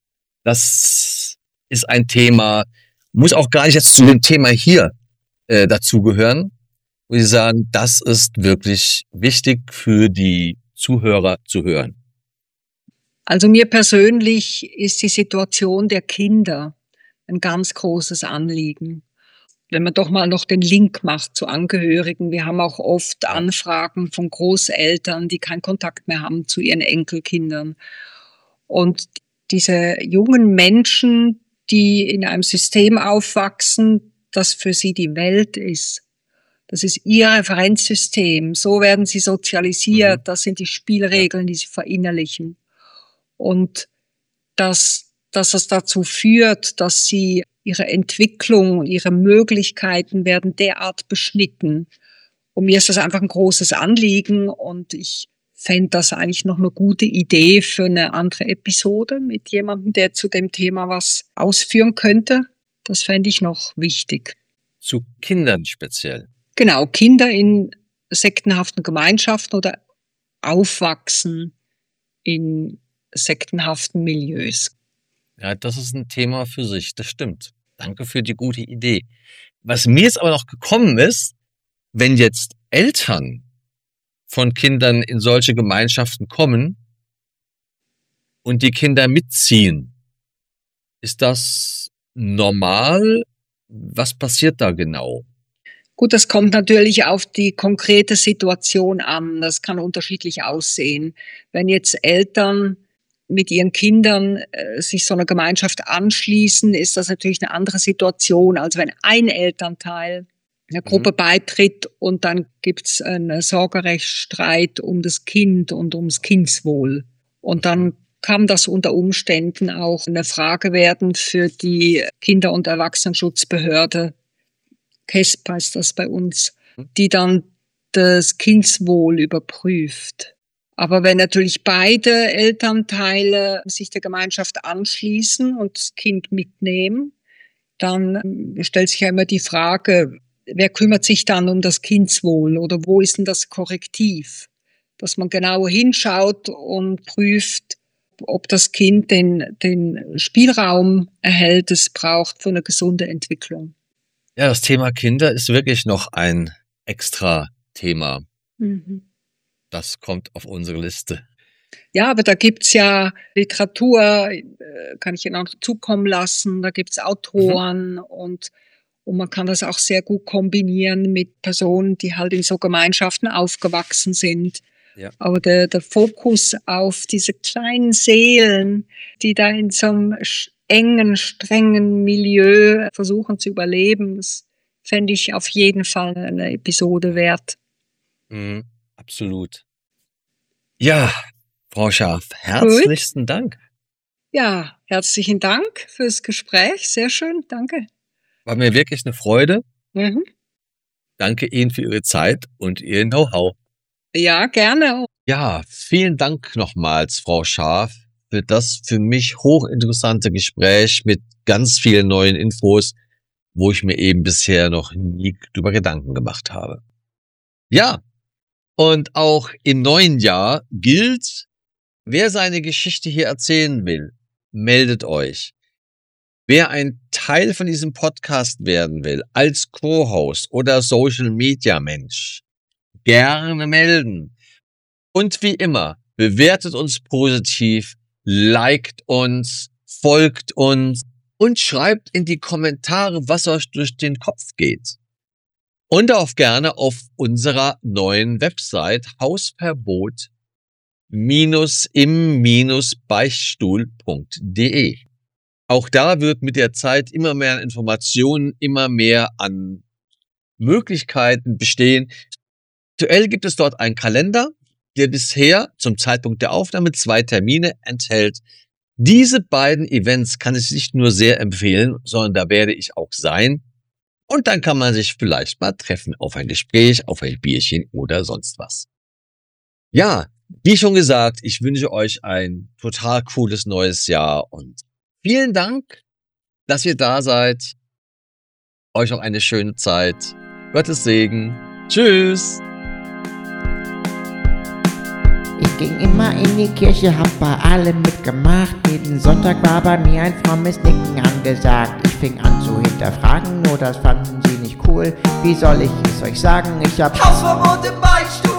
Das ist ein Thema, muss auch gar nicht jetzt zu dem Thema hier äh, dazugehören, wo Sie sagen, das ist wirklich wichtig für die Zuhörer zu hören. Also mir persönlich ist die Situation der Kinder ein ganz großes Anliegen. Wenn man doch mal noch den Link macht zu Angehörigen. Wir haben auch oft Anfragen von Großeltern, die keinen Kontakt mehr haben zu ihren Enkelkindern. Und diese jungen Menschen, die in einem System aufwachsen, das für sie die Welt ist. Das ist ihr Referenzsystem. So werden sie sozialisiert. Mhm. Das sind die Spielregeln, die sie verinnerlichen. Und dass, dass es dazu führt, dass sie ihre Entwicklung und ihre Möglichkeiten werden derart beschnitten. Und mir ist das einfach ein großes Anliegen und ich fände das eigentlich noch eine gute Idee für eine andere Episode mit jemandem, der zu dem Thema was ausführen könnte. Das fände ich noch wichtig. Zu Kindern speziell? Genau, Kinder in sektenhaften Gemeinschaften oder aufwachsen in sektenhaften Milieus. Ja, das ist ein Thema für sich, das stimmt. Danke für die gute Idee. Was mir jetzt aber noch gekommen ist, wenn jetzt Eltern von Kindern in solche Gemeinschaften kommen und die Kinder mitziehen, ist das normal? Was passiert da genau? Gut, das kommt natürlich auf die konkrete Situation an. Das kann unterschiedlich aussehen. Wenn jetzt Eltern mit ihren Kindern äh, sich so einer Gemeinschaft anschließen, ist das natürlich eine andere Situation, als wenn ein Elternteil einer Gruppe mhm. beitritt und dann gibt's einen Sorgerechtsstreit um das Kind und ums Kindswohl. Und dann kann das unter Umständen auch eine Frage werden für die Kinder- und Erwachsenenschutzbehörde, K E S P heißt das bei uns, die dann das Kindswohl überprüft. Aber wenn natürlich beide Elternteile sich der Gemeinschaft anschließen und das Kind mitnehmen, dann stellt sich ja immer die Frage, wer kümmert sich dann um das Kindswohl oder wo ist denn das Korrektiv? Dass man genauer hinschaut und prüft, ob das Kind den, den Spielraum erhält, es braucht für eine gesunde Entwicklung. Ja, das Thema Kinder ist wirklich noch ein extra Thema. Mhm. Das kommt auf unsere Liste. Ja, aber da gibt's ja Literatur, kann ich Ihnen auch zukommen lassen, da gibt's Autoren mhm. und, und man kann das auch sehr gut kombinieren mit Personen, die halt in so Gemeinschaften aufgewachsen sind. Ja. Aber der, der Fokus auf diese kleinen Seelen, die da in so einem engen, strengen Milieu versuchen zu überleben, das fände ich auf jeden Fall eine Episode wert. Mhm. Absolut. Ja, Frau Scharf, herzlichsten Gut. Dank. Ja, herzlichen Dank fürs Gespräch. Sehr schön, danke. War mir wirklich eine Freude. Mhm. Danke Ihnen für Ihre Zeit und Ihr Know-how. Ja, gerne. Ja, vielen Dank nochmals, Frau Scharf, für das für mich hochinteressante Gespräch mit ganz vielen neuen Infos, wo ich mir eben bisher noch nie drüber Gedanken gemacht habe. Ja, und auch im neuen Jahr gilt, wer seine Geschichte hier erzählen will, meldet euch. Wer ein Teil von diesem Podcast werden will, als Co-Host oder Social-Media-Mensch, gerne melden. Und wie immer, bewertet uns positiv, liked uns, folgt uns und schreibt in die Kommentare, was euch durch den Kopf geht. Und auch gerne auf unserer neuen Website hausverbot im Beichtstuhl punkt de. Auch da wird mit der Zeit immer mehr Informationen, immer mehr an Möglichkeiten bestehen. Aktuell gibt es dort einen Kalender, der bisher zum Zeitpunkt der Aufnahme zwei Termine enthält. Diese beiden Events kann ich nicht nur sehr empfehlen, sondern da werde ich auch sein. Und dann kann man sich vielleicht mal treffen auf ein Gespräch, auf ein Bierchen oder sonst was. Ja, wie schon gesagt, ich wünsche euch ein total cooles neues Jahr und vielen Dank, dass ihr da seid. Euch noch eine schöne Zeit. Gottes Segen. Tschüss. Ich ging immer in die Kirche, hab bei allem mitgemacht. Jeden Sonntag war bei mir ein frommes Nicken angesagt. Ich fing an zu hinterfragen, nur das fanden sie nicht cool. Wie soll ich es euch sagen? Ich hab Hausverbot im Beichtstuhl.